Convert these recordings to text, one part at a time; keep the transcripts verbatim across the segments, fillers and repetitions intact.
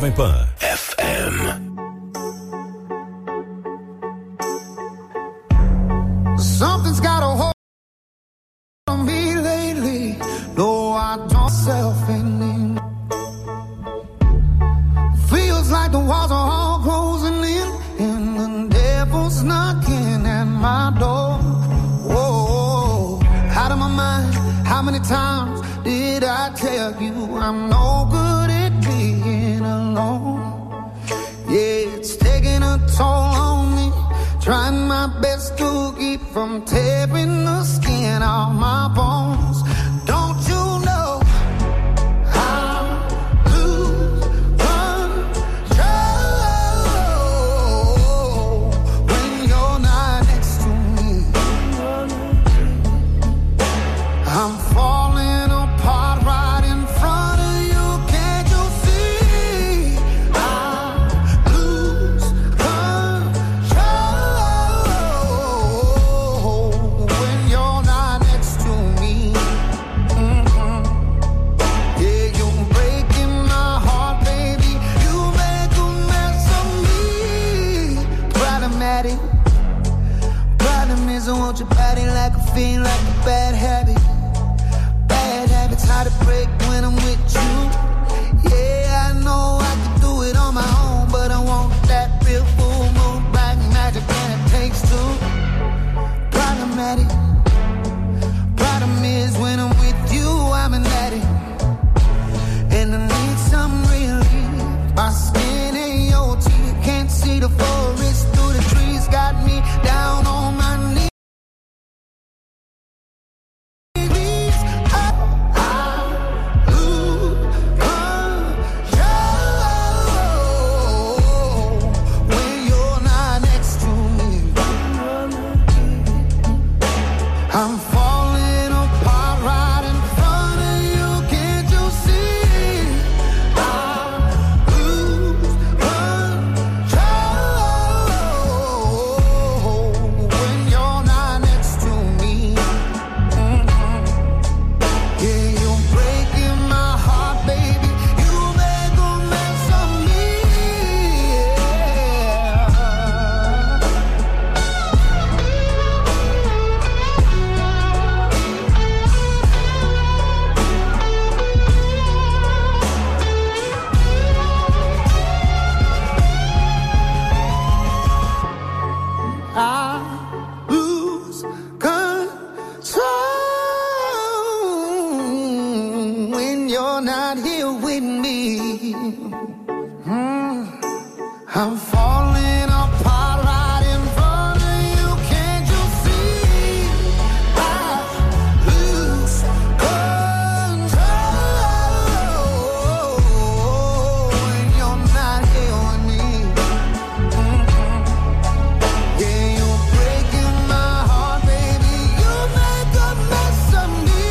Jovem Pan F M. Something's got a hold on me lately. No, I don't self anymore. Feels like the walls are all closing in, and the devil's knocking at my door. Whoa, out of my mind. How many times did I tell you I'm no good at being alone? Yeah, it's taking a toll on me. Trying my best to keep from tearing the skin off my bones. Don't you know I lose control when you're not next to me? I'm falling apart right in front of you. Can't you see? I lose control when you're not next to me. Mm-hmm. Yeah, you're breaking my heart, baby. You make a mess of me. Problematic. Problem is I want your body like a fiend, like a bad habit. Bad habits hard to break when I'm with you. Yeah, I know I can do it on my own, but I want that real full moon black magic, and it takes two. Problematic. Problem is when I'm with you, I'm an addict, and I need some relief. My skin ain't your teeth, can't see the forest through the trees. Got me down on my knees. I'm falling apart right in front of you. Can't you see? I lose control when you're not next to me. Mm-hmm. Yeah, you're breaking my heart, baby. You make a mess of me. I lose control when you're not here with me. Mm. I'm falling apart right in front of you. Can't you see? I lose control when you're not here with me. Mm-hmm. Yeah, you're breaking my heart, baby. You make a mess of me.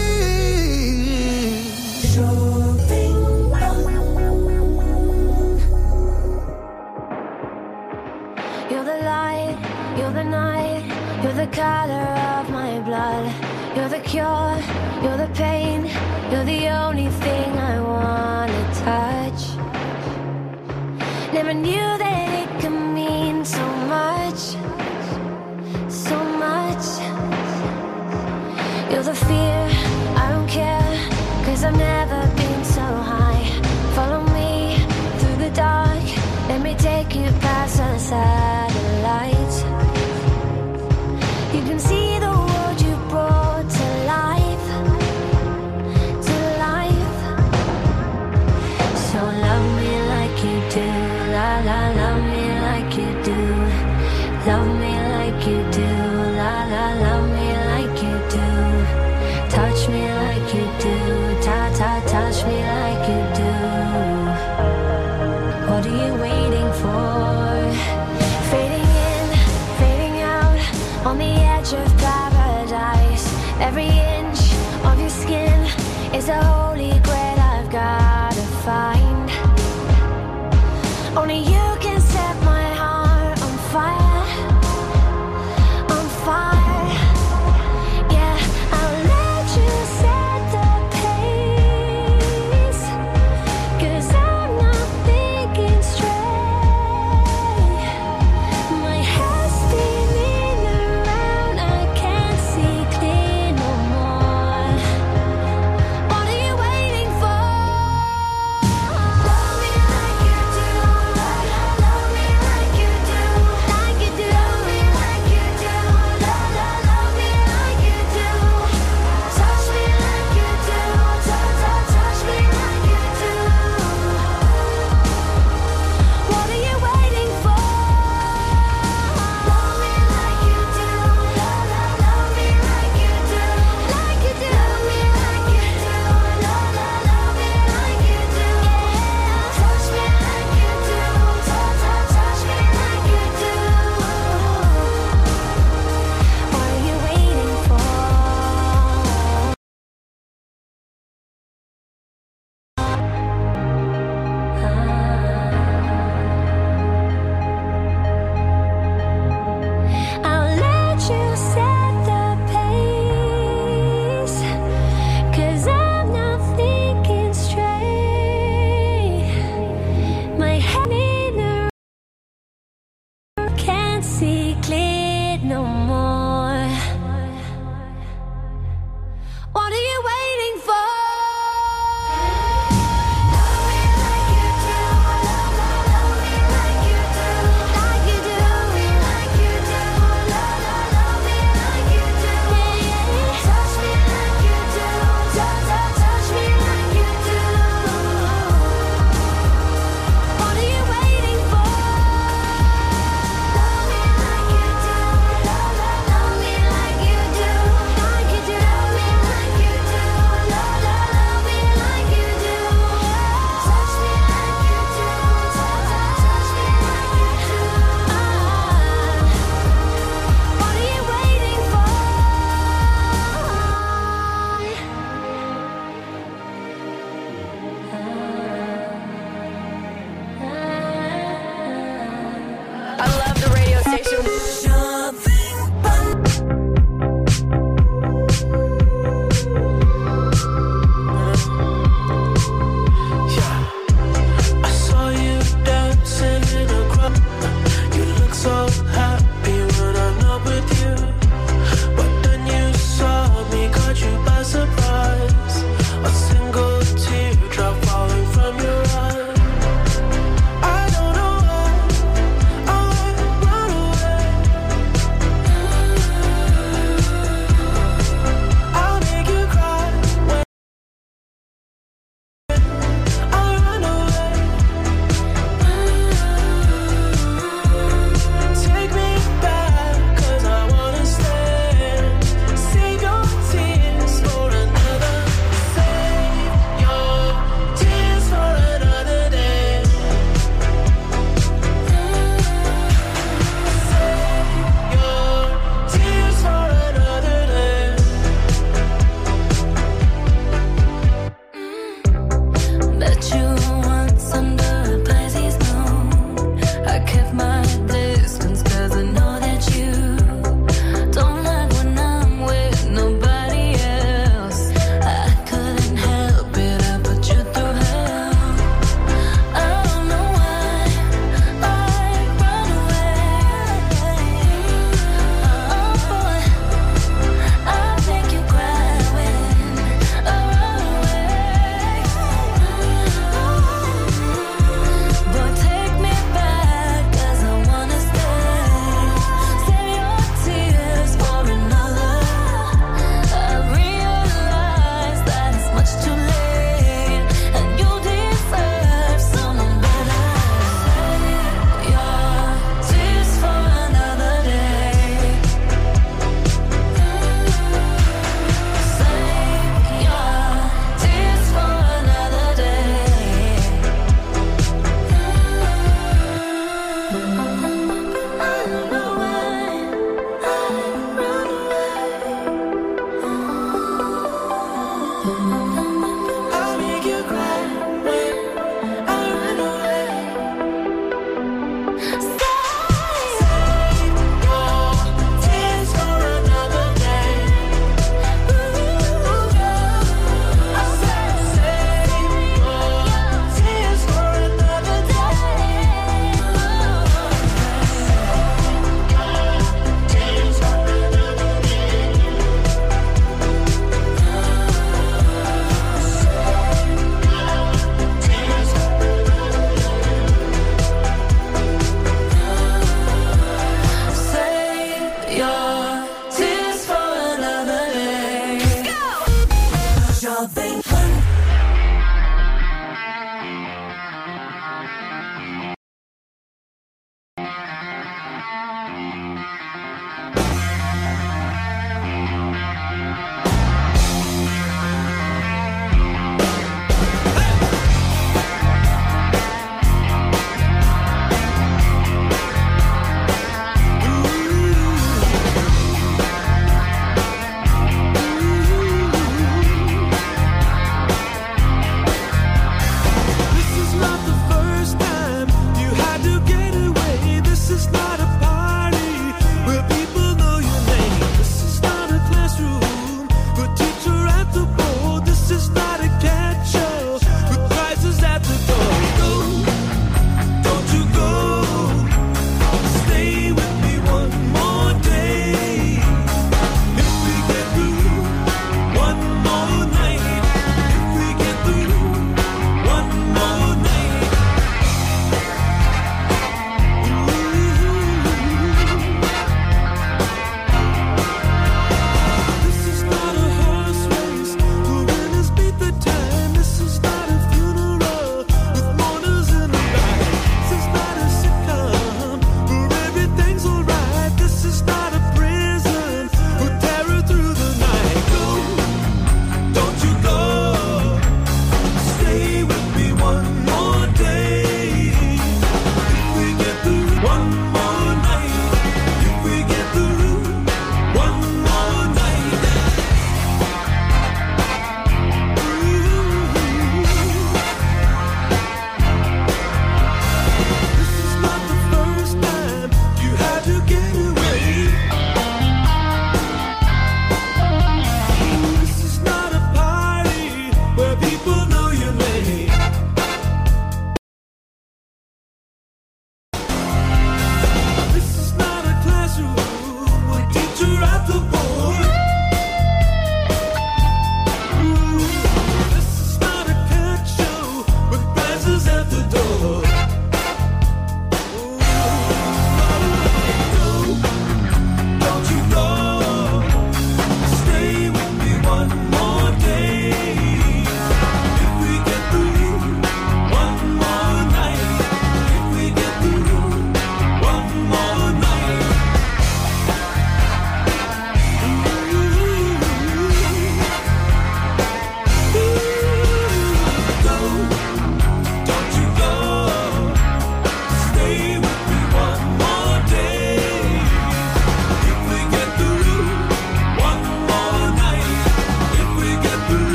You're the light, you're the night, you're the color of my blood. You're the cure, you're the pain, you're the only thing I wanna touch. Never knew that it could mean so much, so much. You're the fear, I don't care, cause I've never been so high. Follow me through the dark, let me take you past the satellites. You can see the world you brought to life, to life. So love me like you do, la la, love me like you do. Love me like you do, la la, love me like you do. Touch me like you do, ta ta, touch me like you do. What are you waiting for? Fading in,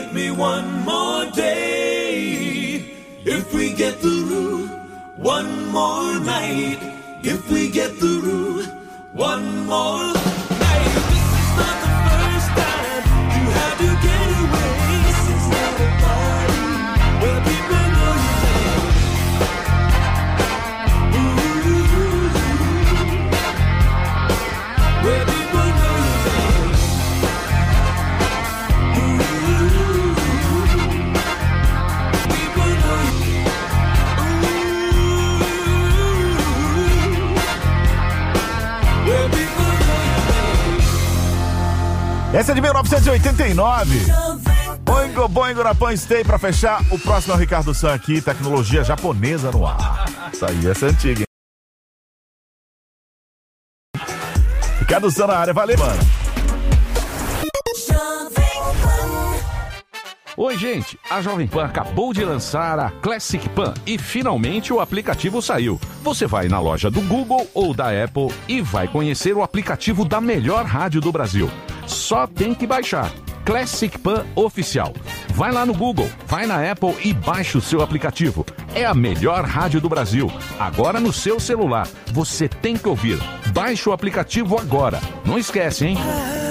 Give me one more day. If we get through one more night. If we get through one more night. This is not the first time you had to get away. This is not a party where people know your name. Ooh, where people know your name. Essa é de mil novecentos e oitenta e nove. Boingo, boingo na Pan Stay. Pra fechar, o próximo é o Ricardo San aqui. Tecnologia japonesa no ar. Isso aí, essa é antiga, hein? Ricardo San na área. Valeu, mano. Oi, gente, a Jovem Pan acabou de lançar a Classic Pan e finalmente o aplicativo saiu. Você vai na loja do Google ou da Apple e vai conhecer o aplicativo da melhor rádio do Brasil. Só tem que baixar. Classic Pan Oficial. Vai lá no Google, vai na Apple e baixa o seu aplicativo. É a melhor rádio do Brasil. Agora no seu celular. Você tem que ouvir. Baixe o aplicativo agora. Não esquece, hein?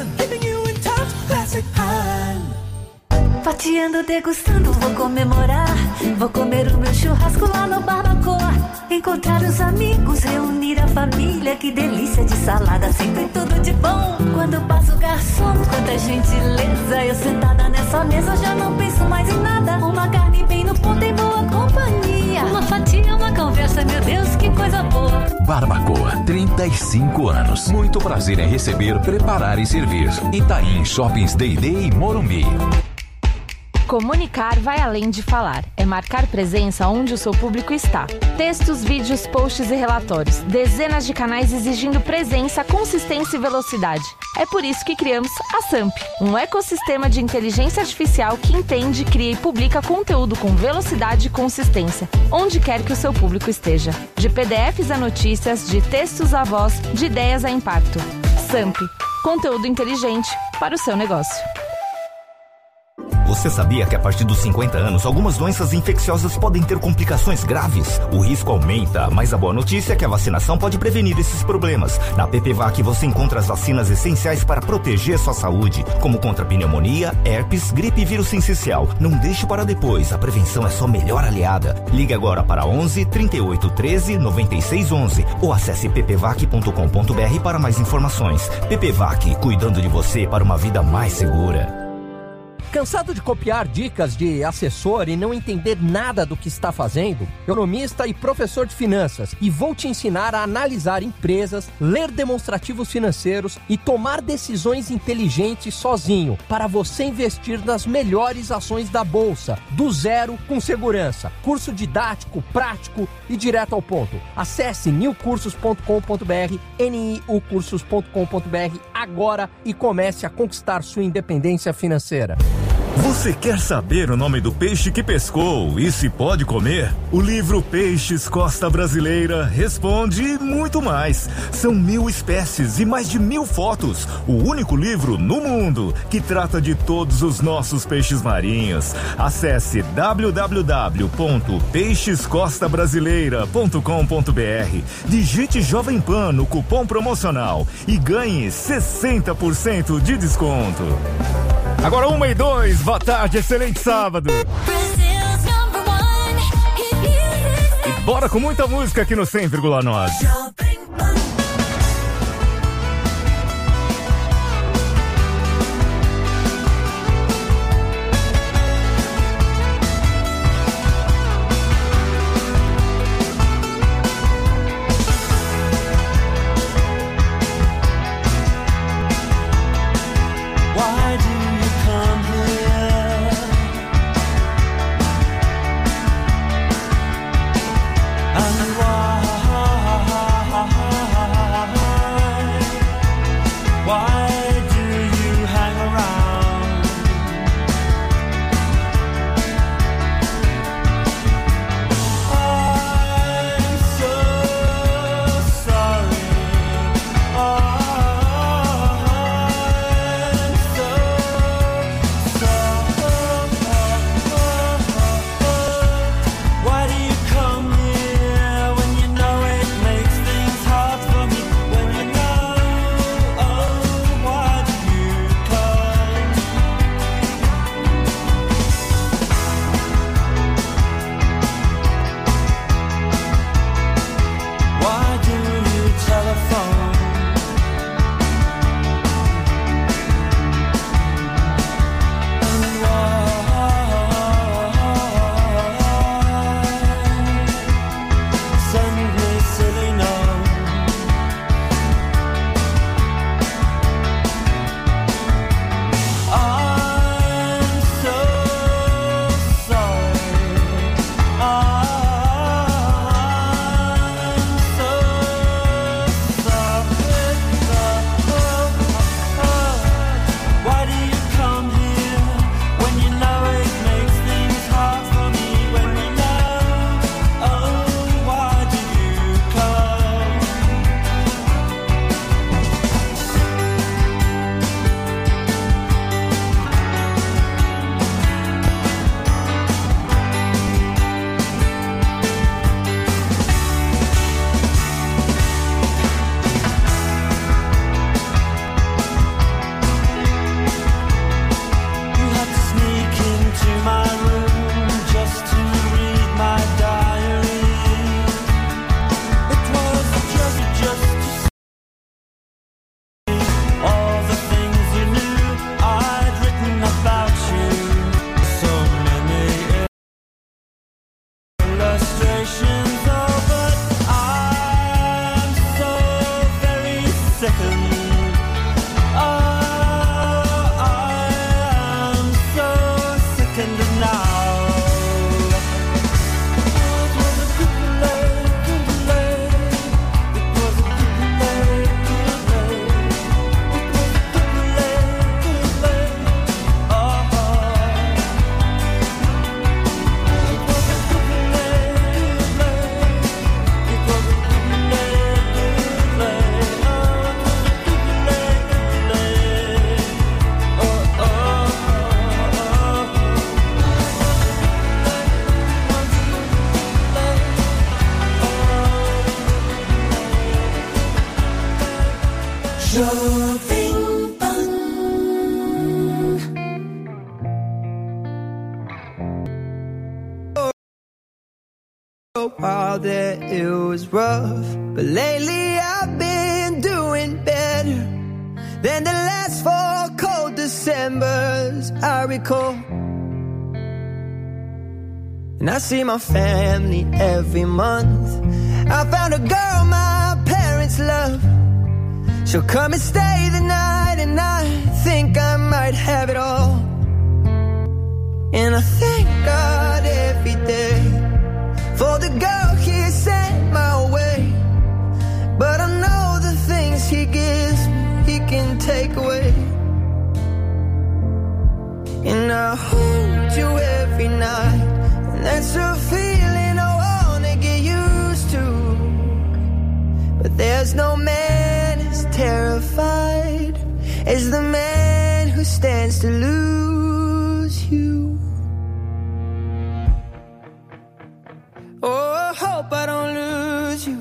Fatiando, degustando, vou comemorar. Vou comer o meu churrasco lá no Barbacoa. Encontrar os amigos, reunir a família. Que delícia de salada, sempre tudo de bom. Quando passa o garçom, quanta gentileza. Eu sentada nessa mesa já não penso mais em nada. Uma carne bem no ponto em boa companhia. Uma fatia, uma conversa, meu Deus, que coisa boa. Barbacoa, trinta e cinco anos. Muito prazer em receber, preparar e servir. Itaim Shoppings D e D e Morumbi. Comunicar vai além de falar. É marcar presença onde o seu público está. Textos, vídeos, posts e relatórios. Dezenas de canais exigindo presença, consistência e velocidade. É por isso que criamos a Samp, um ecossistema de inteligência artificial que entende, cria e publica conteúdo com velocidade e consistência, onde quer que o seu público esteja. De P D Fs a notícias, de textos a voz, de ideias a impacto. Samp, conteúdo inteligente para o seu negócio. Você sabia que a partir dos cinquenta anos, algumas doenças infecciosas podem ter complicações graves? O risco aumenta, mas a boa notícia é que a vacinação pode prevenir esses problemas. Na PPVAC você encontra as vacinas essenciais para proteger sua saúde, como contra pneumonia, herpes, gripe e vírus sincicial. Não deixe para depois, a prevenção é sua melhor aliada. Ligue agora para onze, trinta e oito, treze, noventa e seis, onze ou acesse p p v a c ponto com ponto b r para mais informações. PPVAC, cuidando de você para uma vida mais segura. Cansado de copiar dicas de assessor e não entender nada do que está fazendo? Economista e professor de finanças, e vou te ensinar a analisar empresas, ler demonstrativos financeiros e tomar decisões inteligentes sozinho, para você investir nas melhores ações da bolsa, do zero com segurança. Curso didático, prático e direto ao ponto. Acesse new cursos ponto com ponto b r, n i u cursos ponto com ponto b r agora e comece a conquistar sua independência financeira. Você quer saber o nome do peixe que pescou e se pode comer? O livro Peixes Costa Brasileira responde e muito mais. São mil espécies e mais de mil fotos. O único livro no mundo que trata de todos os nossos peixes marinhos. Acesse w w w ponto peixes costa brasileira ponto com ponto b r. Digite Jovem Pan no cupom promocional e ganhe sessenta por cento de desconto. Agora uma e dois, boa tarde, excelente sábado. E bora com muita música aqui no cem vírgula nove. And why a while there it was rough, but lately I've been doing better than the last four cold Decembers I recall. And I see my family every month. I found a girl my parents love. She'll come and stay the night, and I think I might have it all. And I thank God every day for the girl he sent my way. But I know the things he gives me, he can take away. And I hold you every night, and that's a feeling I wanna get used to. But there's no man as terrified as the man who stands to lose you. Oh, I hope I don't lose you.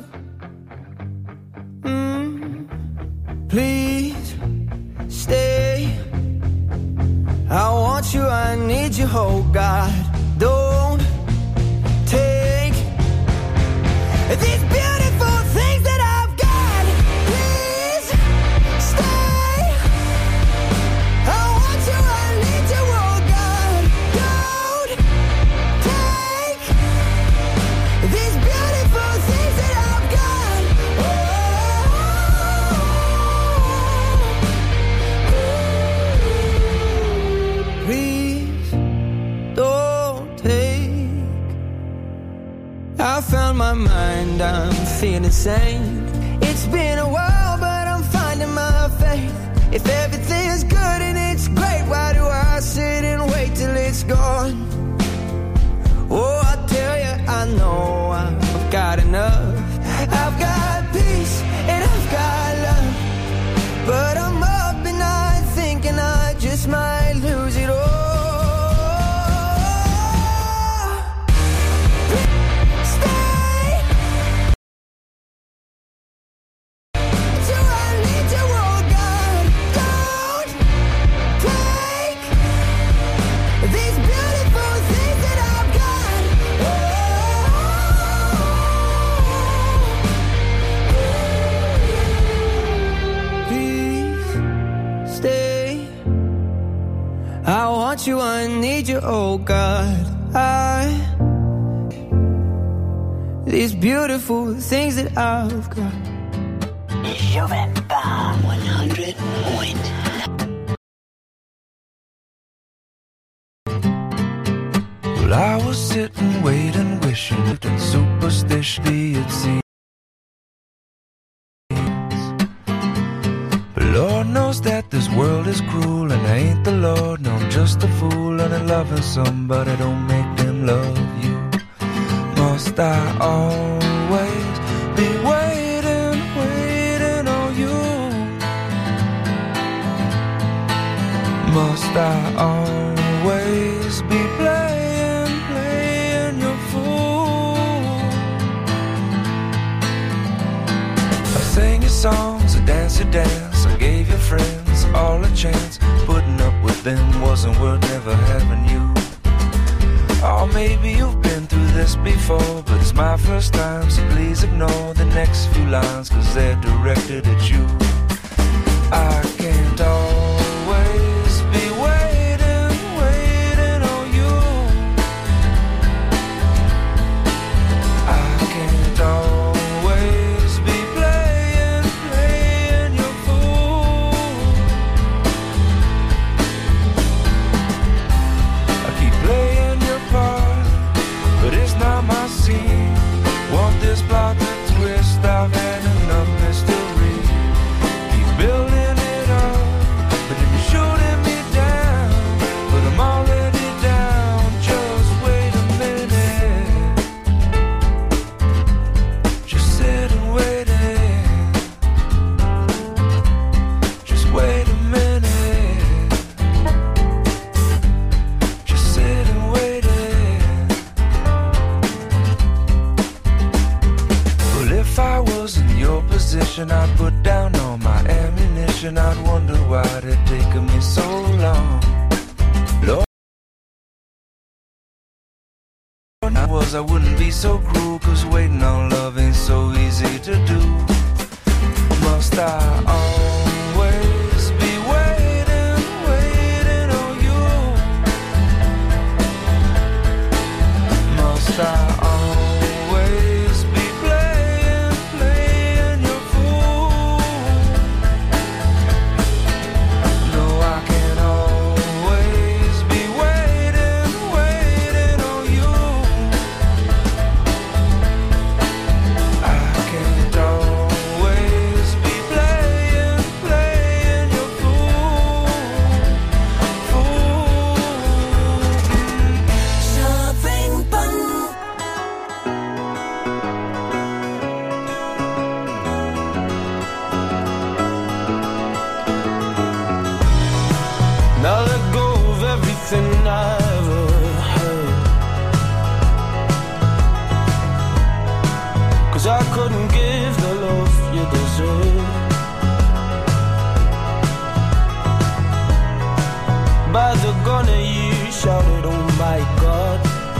Mm. Please stay. I want you, I need you, oh God. Don't take these beautiful things that I've got. Please stay. I want you, I need you, oh God. Don't take these beautiful things that I've got. Oh, please don't take. I found my mind, I'm feeling sane. It's been a while, but I'm finding my faith. If everything's good and it's great, why do I sit and wait till it's gone? Oh, I tell you, I know I've got enough. I've got peace and I've got love. But I'm up at night thinking I just might lose it all. I want you, I need you, oh God. I these beautiful things that I've got. Joven Bar one hundred point nine. Well, I was sitting, waiting, wishing that superstition it seems. Lord knows that this world is cruel, and I ain't the Lord, no, I'm just a fool. And loving somebody don't make them love you. Must I always be waiting, waiting on you? Must I always be playing, playing your fool? I sang your songs, I danced your dance, I gave your friends all a chance. Putting up with them wasn't worth never having you. Or maybe you've been through this before, but it's my first time, so please ignore the next few lines, cause they're directed at you. I can't always be waiting, waiting on you. I can't always be playing, playing your fool. I keep playing your part, but it's not my scene. Want this plot to twist, I've had enough mystery. Keep building it up, but then you're shooting me down. But I'm already down, just wait a minute. Just sit and wait it. Just wait a minute. Just sit and wait it. Well, if I was in your position, I'd put down all my ammunition. I'd wonder why it taken me so long. Lord, I was, I wouldn't be so cruel, cause waiting on love ain't so easy to do. Must I always be waiting, waiting on you? Must I always be playing, playing your fool? No, I can't always be waiting, waiting on you. I can't always be playing, playing your fool, fool. Jovem Pan. Now let go of everything I ever heard, 'cause I couldn't give the love you deserve. By the gun you shouted, oh my God.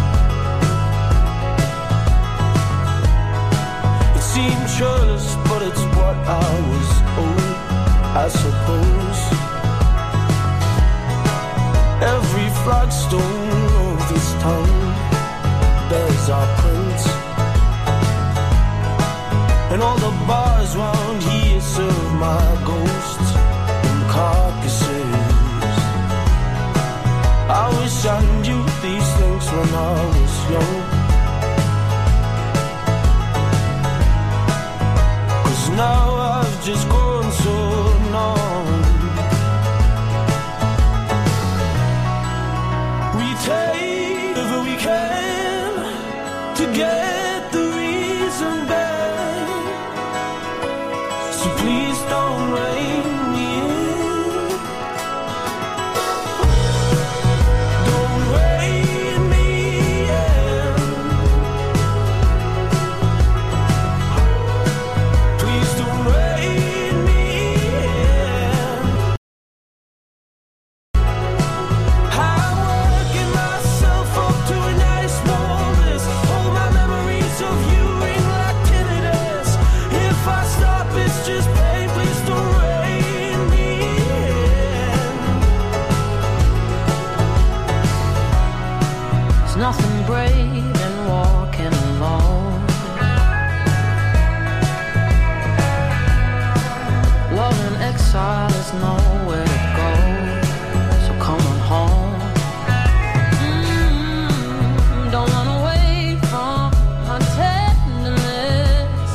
It seemed churlish, but it's what I was owed, I suppose. Every flagstone of this town bears our prints, and all the bars round here serve my ghosts and carcasses. I wish I knew these things when I was young, 'cause now I've just grown so numb. We take whatever we can to get the reason back, so please don't rein me in. Don't rein me in. Please don't rein me in. I'm working myself up to a nice warmness. All my memories of you ring like tinnitus. If I stop, it's just pain. Please don't rein me in. There's nothing brave in walking alone. Love in exile is nowhere to go, so come on home. Mm, don't run away from my tenderness.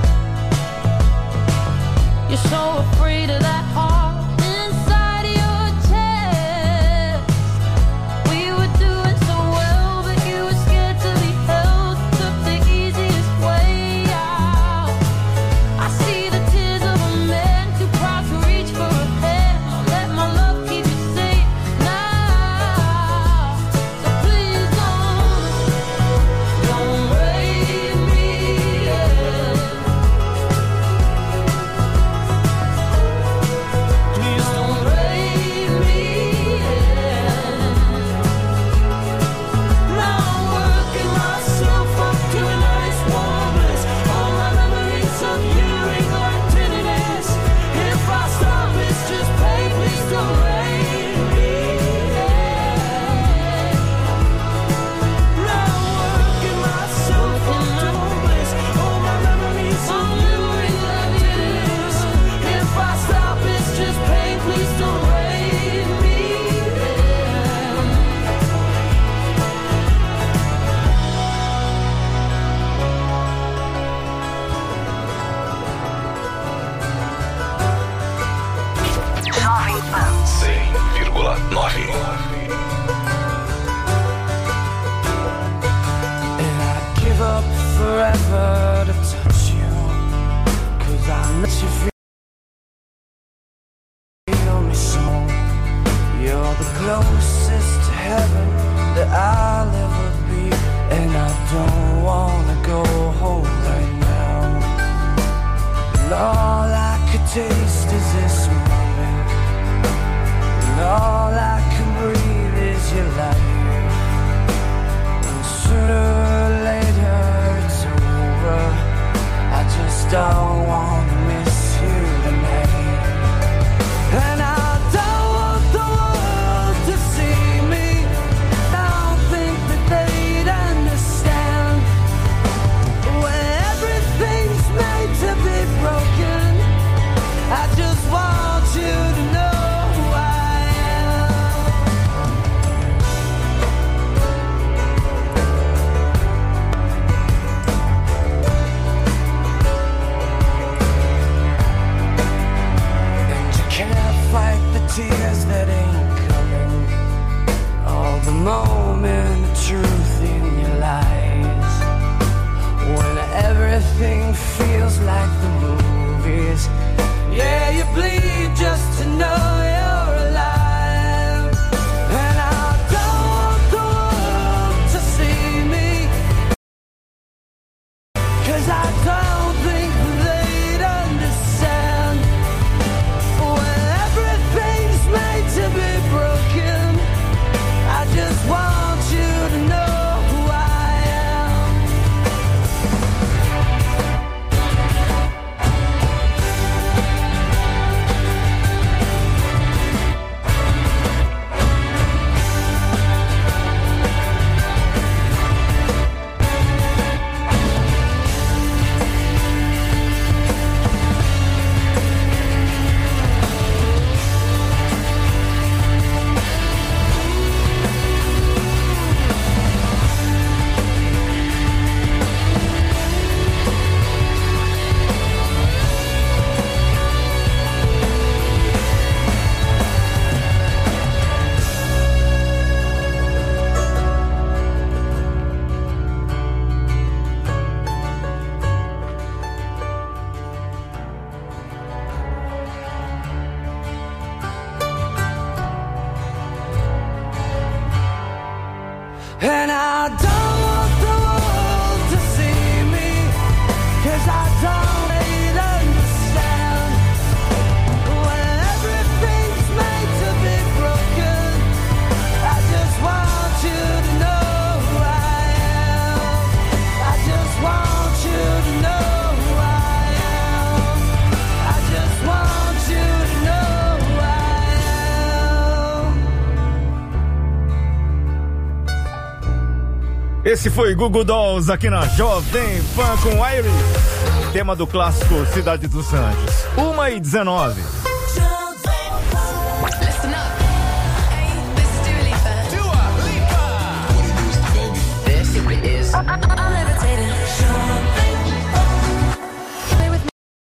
You're so afraid of that heart inside your chest. We were doing so well, but you were scared to be held. Took the easiest way out. I see the tears of a man too proud to reach for a hand. Let my love keep you safe now. So please don't, don't raise me in. Please don't raise me in. Now I'm working myself up to a nice warmness. All my memories of you ring like tinnitus. If I stop, it's just pain. Please don't raise me in. Now I'm working myself up to bliss. All my memories of you ring like tinnitus. If I stop, it's just pain. Please don't raise me in. Jovem Pan. cem vírgula nove. And I'd give up forever to touch you, 'cause I let you feel me so. You're the closest to heaven that I'll ever be, and I don't wanna go home right now. And all I could taste is this moment, and all I can breathe is your life. And sooner moment of truth in your lies. When everything feels like the movies. Yeah, you bleed just to know you're alive. And I don't want the world to see me, 'cause I don't think they'd understand. When everything's made to be broken, I just want you to know who I am. And I don't want the world to see me, 'cause I don't really understand. When everything's made to be broken, I just want you to know who I am. I just want you to know who I am. I just want you to know who I am. Esse foi Google Dolls aqui na Jovem Pan com Iris, tema do clássico Cidade dos Anjos. uma e dezenove. Listen up. Hey, this is Dua Lipa. Dua Lipa. What it is, baby? This it is. I'm levitating. Play with me,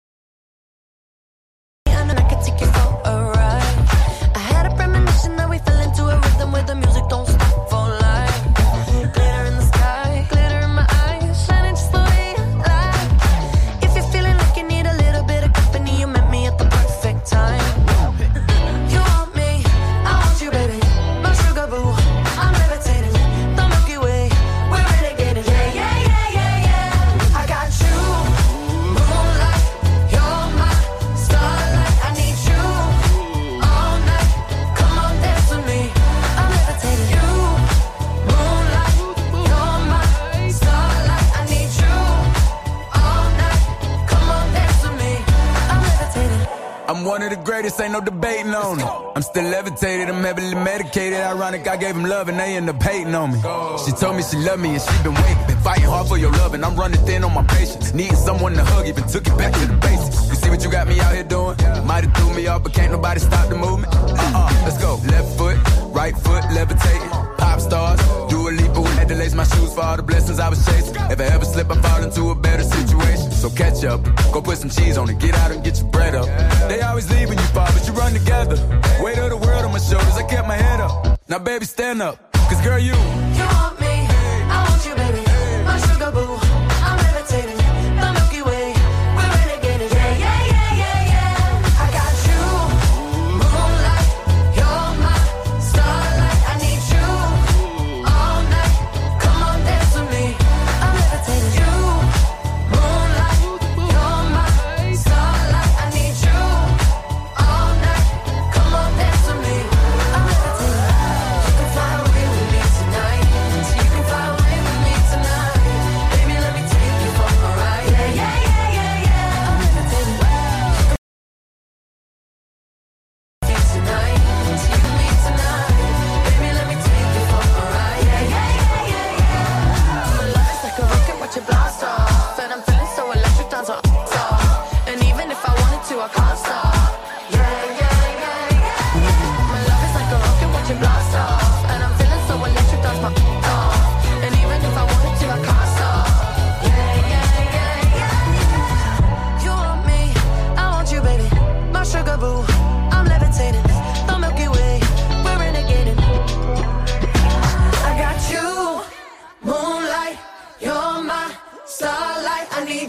and then I can take you for a ride. I had a premonition that we fell into a rhythm where the music don't stop for life. Glitter in the sky, glitter in my eyes, shining just the way I like. If you're feeling like you need a little bit of company, you met me at the perfect time. You want me, I want you, baby. My sugar boo, I'm levitating. The Milky Way, we're renegading. Yeah, yeah, yeah, yeah, yeah. I got you, moonlight. You're my starlight. I need you all night. Come on, dance with me. I'm levitating. You, moonlight. You're my starlight. I need you all night. Come on, dance with me. I'm levitating. I'm one of the greatest, ain't no debating on it. I'm still levitated, I'm heavily medicated. Ironic, I gave him love and they end up hating on me. She told me she loved me and she been waiting. Been fighting hard for your love and I'm running thin on my patience. Needing someone to hug, even took it back to the basics. You see what you got me out here doing? Might have threw me off, but can't nobody stop the movement. Uh-uh, let's go. Left foot, right foot, levitating. Pop stars, Dua Lipa, had to lace my shoes for all the blessings I was chasing. If I ever slip, I fall into a better situation. So catch up, go put some cheese on it, get out and get your bread up. They always leave when you fall, but you run together. Weight of the world on my shoulders, I kept my head up. Now baby, stand up, cause girl, you You want me, I want you, baby. My sugar boo, I'm levitating. The Milky Way, we're renegading. Yeah, yeah, yeah, yeah, yeah. I got you, moonlight. You're my starlight. I need you all night. Come on, dance with me. I'm levitating. You, moonlight. You're my starlight. I need you all night. Come on, dance with me. I'm levitating. You can fly away with me tonight.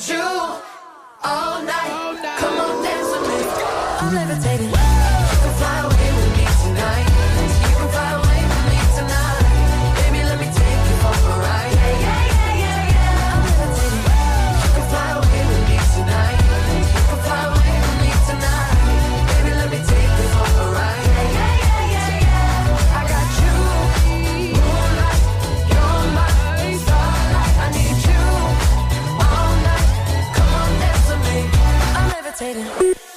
want you all night. Come on, dance with me. I'm levitating. You can fly away with me tonight. You can fly away with me tonight. Baby, let me take you for a ride. Yeah, yeah, yeah, yeah, yeah. I'm levitating. You can fly away with me tonight. You can fly away with me tonight. Baby, let me take you for a ride. Yeah, yeah, yeah, yeah, yeah. I got you, moonlight. You're my starlight. I need you all night. Come on, dance with me. I'm levitating.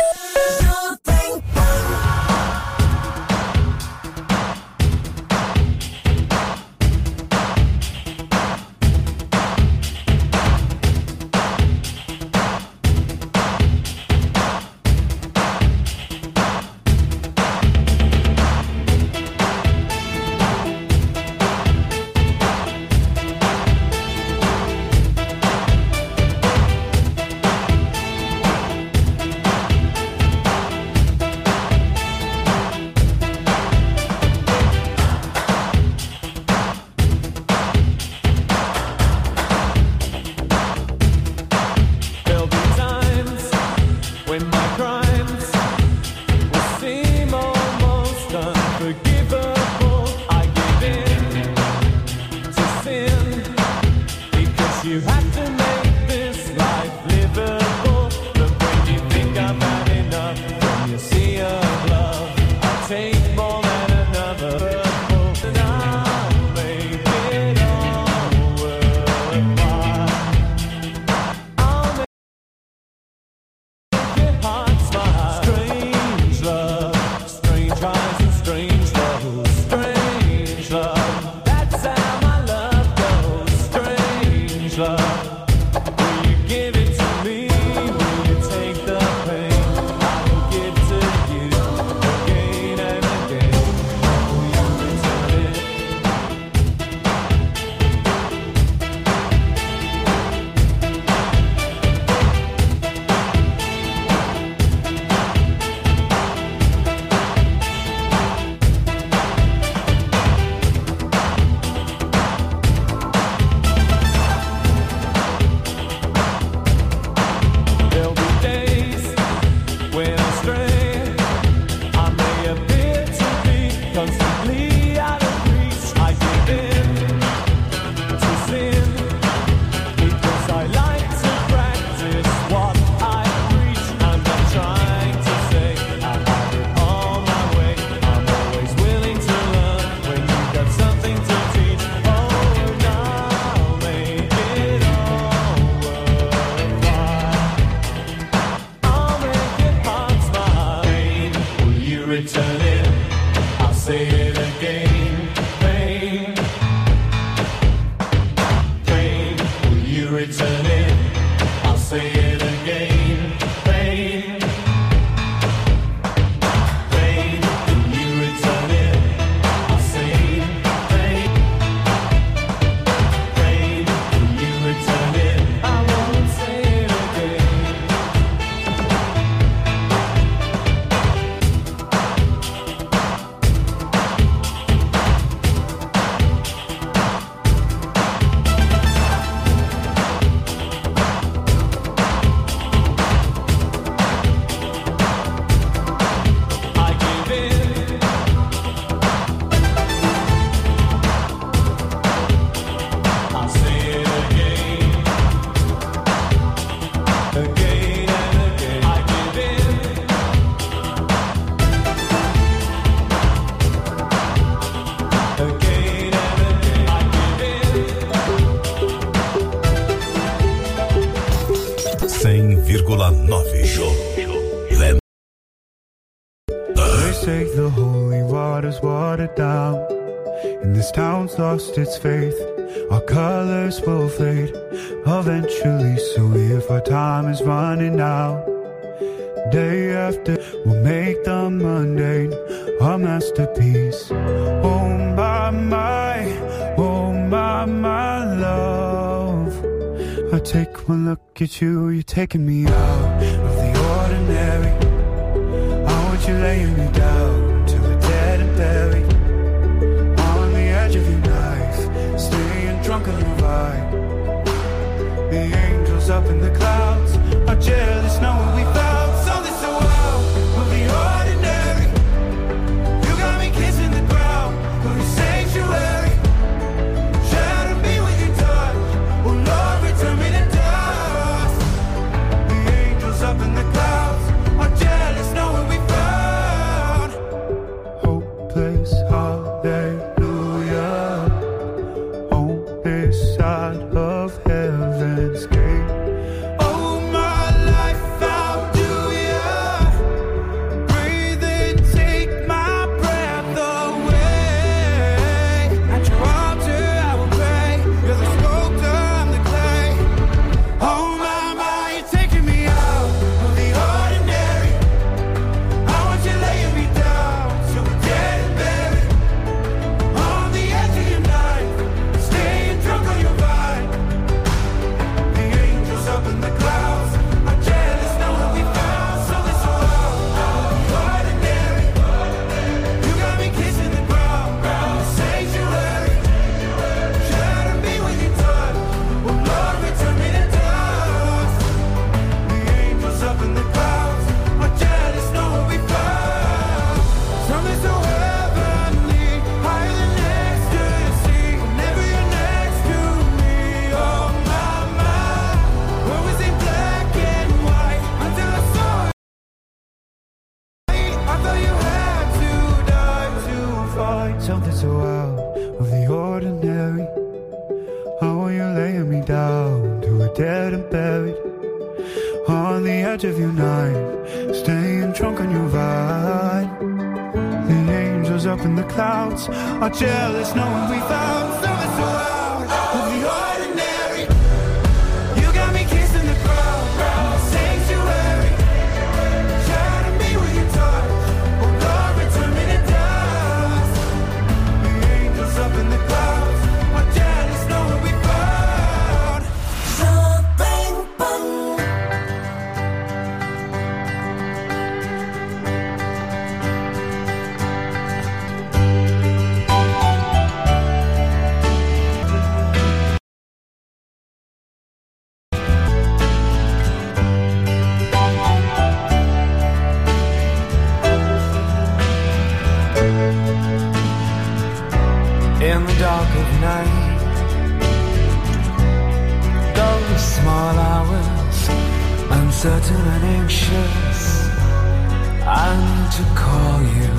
There'll be times when my crimes will seem almost unforgivable. I give in to sin because you have to make this life livable. But when you think I've had enough from your sea of love, I'll take more than another. And I'll make it all worthwhile. I'll make your heart smile. Strange love, strange highs and strange lows. Strange love, that's how my love goes. Strange love, will you give it to me? Will you take the pain? I will give to you again and again. Will you return it? There'll be days when I stray. I may appear to be constantly out of reach. I give in to sin because I like to practice what I preach. I'm not trying to say I have it all my way. I'm always willing to learn when you've got something to teach. Oh, and I'll make it all worthwhile. I'll make your heart smile. Pain, will you return it? I'll say it again. Pain, pain, will you return it? I'll say it again. Pain, pain, will you return it? I'll say pain, pain, will you return it? I won't say it again. I give in. I'll say it again, again and again. I give in. Again and again. I give in. cem vírgula nove. They say the holy water's watered down, and this town's lost its faith. Our colors will fade eventually, so if our time is running out, day after we'll make the mundane our masterpiece. Oh my, my, oh my, my love, I take one look at you, you're taking me out of the ordinary. I want you laying me down till we're dead and buried on the edge of your knife, staying drunk on the vibe. The angels up in the clouds. are jealous knowing we found something so wild of the ordinary. You got me kissing the ground of your sanctuary. Shadow me with your touch. Oh Lord, return me to dust. The angels up in the clouds are jealous knowing we found hopeless hallelujah on this side of heaven's gate. Oh, my life, how do ya breathe and take my breath away? At your altar I will pray. You're the sculptor, I'm the clay. Oh my, my, you're taking me out of the ordinary. I want you laying me down so we're dead and buried on the edge of your knife, staying drunk on your vine. The angels up in the clouds are jealous knowing we found something so wild of the ordinary. You got me kissing the ground in the sanctuary. Shadow me with your touch. Oh Lord, return me to dust. The angels up in the clouds are jealous knowing we found something so heavenly, higher than ecstasy. Whenever you're next to me, oh my, my. Where was it black and white until I saw it? I thought you had to die to find something so out of the ordinary. Oh, you laying me down to a dead and buried on the edge of your knife, staying drunk on your vine. The angels up in the clouds are jealous knowing we found something so out of the ordinary. You got me kissing the ground in the sanctuary. Shadow me with your touch. Oh Lord, return me to dust. The angels up in the clouds are jealous knowing we found something fun. In the dark of night, those small hours, uncertain and anxious, I need to call you.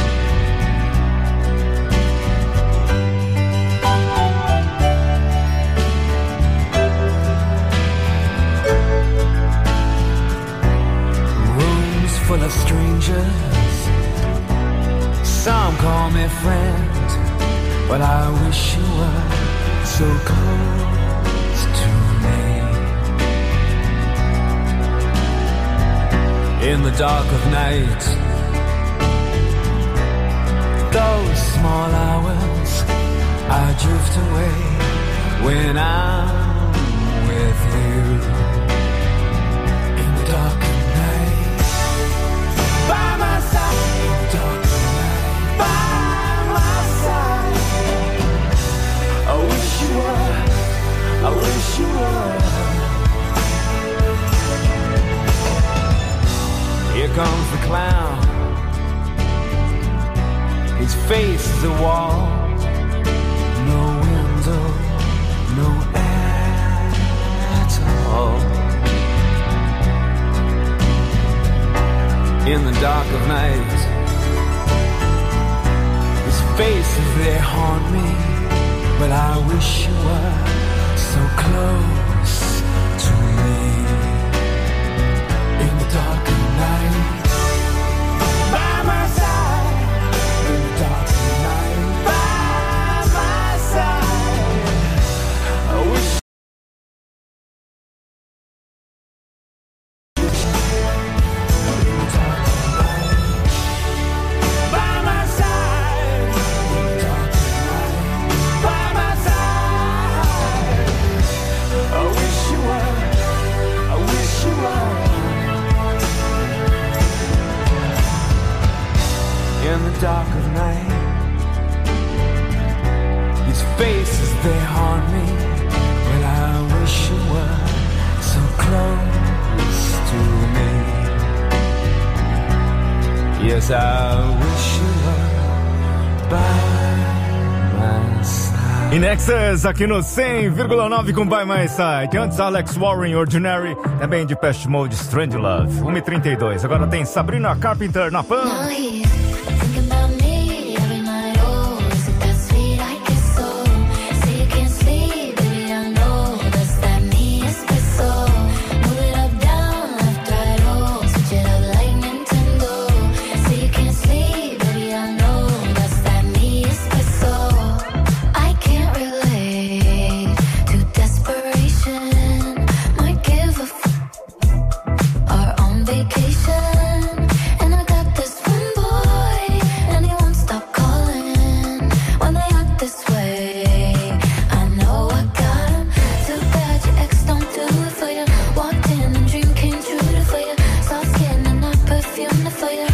Rooms full of strangers, some call me friend, but I wish you were so close to me. In the dark of night, those small hours, I drift away when I'm with you. In the dark of night, by my side. In the dark of night, by my side. I wish you were, I wish you were. Here comes the clown. His face is a wall. No window, no air at all. In the dark of night, his face is there haunt me. But I wish you were so close to me. In the dark of night, by my side. In the dark of night, by my side. I wish. In the dark of night, by my side. In the dark of night, by my side. I wish you were, I wish you were. In the dark of night, his face is there haunt me. But I wish you were so close Yes, I wish you were by my side. In Nexus, aqui no cem vírgula nove com By My Side. Antes, Alex Warren, Ordinary. Também de Pest Mode, Strange Love. uma e trinta e dois. Agora tem Sabrina Carpenter na Pan. Now he's thinking about me every night. Oh, is it that sweet? I guess so. Say you can't sleep, baby, I know. That's that me espresso. Move it up, down, left, right, oh. Switch it up like Nintendo. Say you can't sleep, baby, I know. That's that me espresso. I can't relate to desperation. Might give a f- our own vacation. And I got this one boy, and he won't stop calling when they act this way. I know I got him. Too bad your ex don't do it for you. Walked in and dream came true for you. Soft skin and not perfume for you.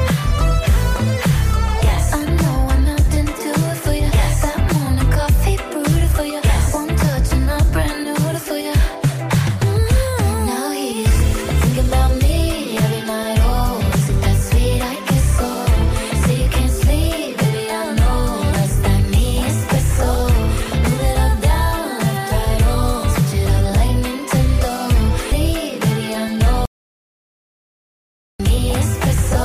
Yes, I know I'm out and do it for you. Yes, that morning coffee brewed for you. Yes, one touch and I'm brand new for you. Mm, now he's thinking about me every night. Oh, is it that sweet? I guess so. Say you can't sleep, baby, I know. That's that me espresso. Move it up, down, left, right, oh. Switch it up like Nintendo. Hey, baby, I know. Me espresso.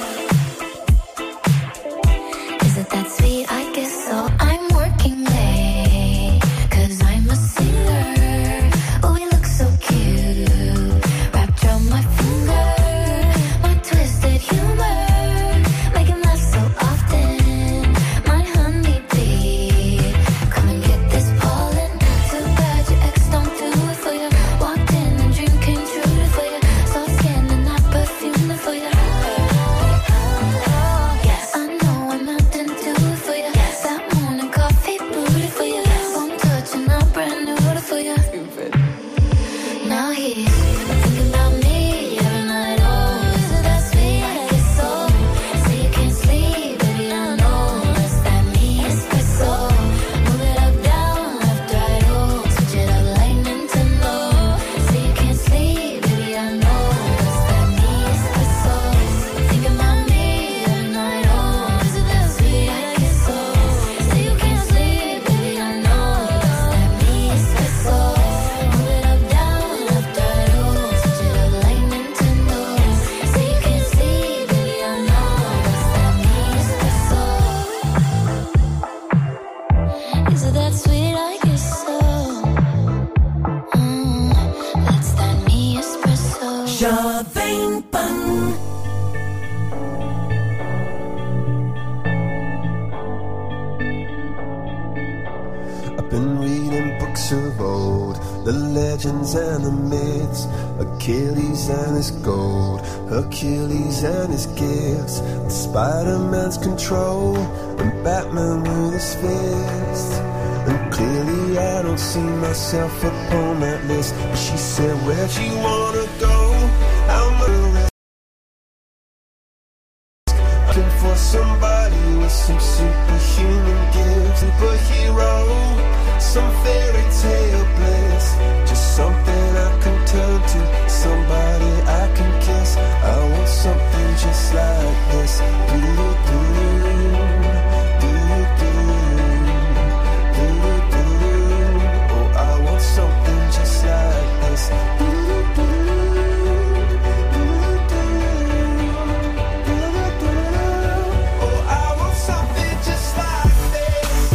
Is it that sweet? I guess so. I'm working late, cause I'm a singer. Oh, we look so cute. Wrapped around my finger. My twisted humor. Making that so often. My honeybee. Come and get this pollen. Too bad your ex don't do it for you. Walked in and dream came true for you. Soft skin and not perfume for you. Yes, I know I'm out and do it for you. That morning coffee brewed for you. One touch and I'm brand new for you. Now he's thinking about me every night. Oh, is it that sweet? I guess so. Say you can't sleep, baby, I know. That's that me espresso. Move it up, down, left, right, oh. Switch it up like Nintendo. Say you can't sleep, baby, I know. That's that me espresso. Thinking about me every night. Oh, is it that sweet? I guess so. Say you can't sleep, baby, I know. That's that me espresso. Move it up, down, left, right, oh. Switch it up like Nintendo. Say you can't sleep, baby, I know. That's that me espresso. Is it that sweet? I guess so. Mm, that's that me espresso. Jovem Pan. I've been reading books of old, the legends and the myths, Achilles and his gold, Hercules and his gifts, and Spider-Man's control, and Batman with his fists. And clearly I don't see myself upon that list. But she said, where'd you wanna go? How much looking for somebody with some superhuman gifts, superhero, some fairy tale bliss, just something I can turn to, somebody I can kiss. I want something just like this. Do-do-do, do-do-do, do-do-do. Oh, I want something just like this. Do-do-do, do-do-do, do-do-do. Oh, I want something just like this.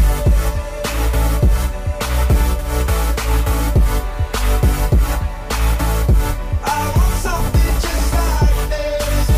I want something just like this.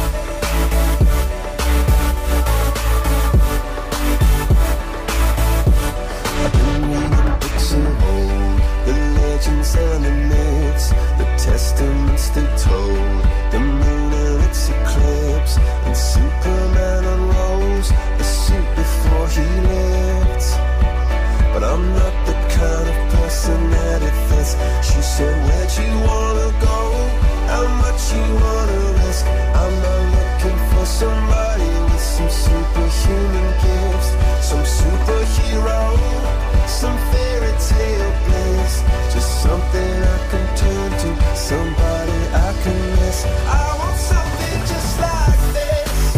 I've been reading books of old, the legends and the myths, the testaments they told, the moon and its eclipse, and Superman unrolls the suit before he lived. But I'm not the kind of person that it fits. She said, where'd you wanna go? How much you wanna risk? I'm not looking for somebody with some superhuman gifts, some superhero, some fairy tale bliss, just something I can turn to, somebody I can miss. I want something just like this.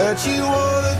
that you wanna